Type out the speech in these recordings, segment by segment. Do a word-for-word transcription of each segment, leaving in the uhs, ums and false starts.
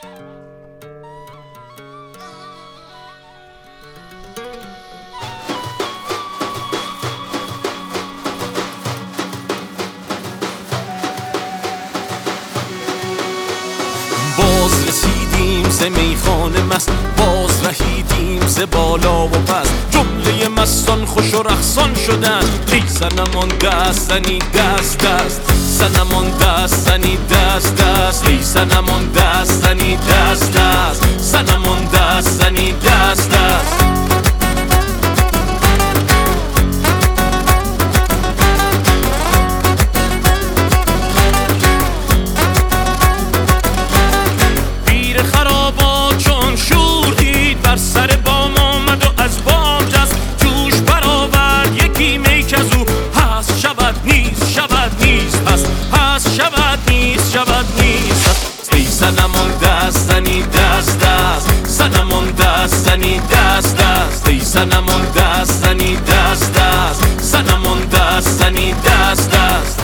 باز رسیدیم ز میخانه مست، باز رهیدیم ز بالا و پس. جمله مستان خوش و رقصان شدن. ای صنمان دست زنی دست دست، صنمان دست زنی دست دست. ای صنمان دست زنی دست دست، صنمان دست زنی دست دست. سر بام آمد و از بام جست، جوش برآورد یکی می کزو. هست شود نیست شود نیست هست، هست شود نیست شود نیست هست. ای صنمان دست زنی دست دست، صنمان دست زنی دست دست. ای صنمان دست زنی دست دست، صنمان دست زنی دست دست.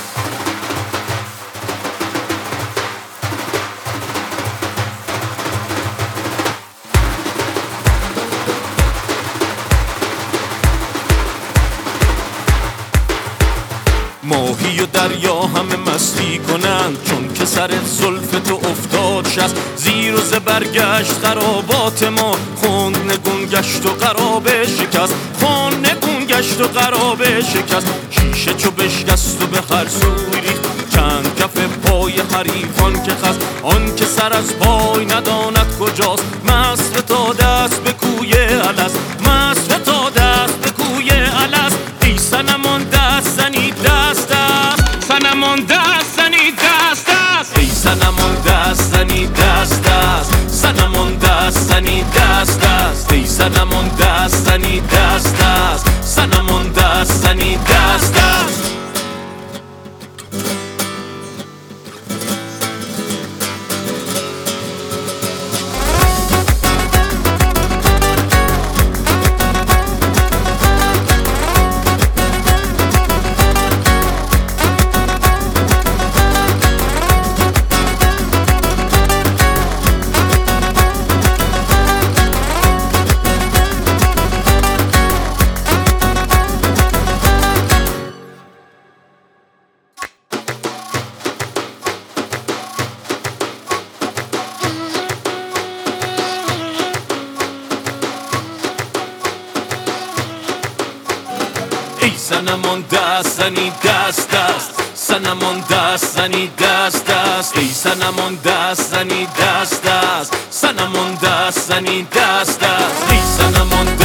ماهی و دریا همه مستی کنند، چون که سر زلف تو افتاد شست. زیر و زبر گشت خرابات ما، خون نگون گشت و قرابه شکست. خون نگون گشت و قرابه شکست. شیشه چو بشکست و به هر سوی ریخت، چند کف پای حریفان که خست. آن که سر از پای نداند کجاست، مست تا دست به کوی الست، مست تا دست به کوی الست. ای صنمان دست زنی دست دست، صنمان دست زنی دست دست. ای صنمان دست زنی دست دست، صنمان دست زنی دست دست. ای صنمان دست زنی دست دست، صنمان دست زنی دست دست. ای صنمان دست زنی دست دست، صنمان دست زنی دست دست. ای صنمان دست زنی دست دست، صنمان دست زنی دست دست. ای صنمان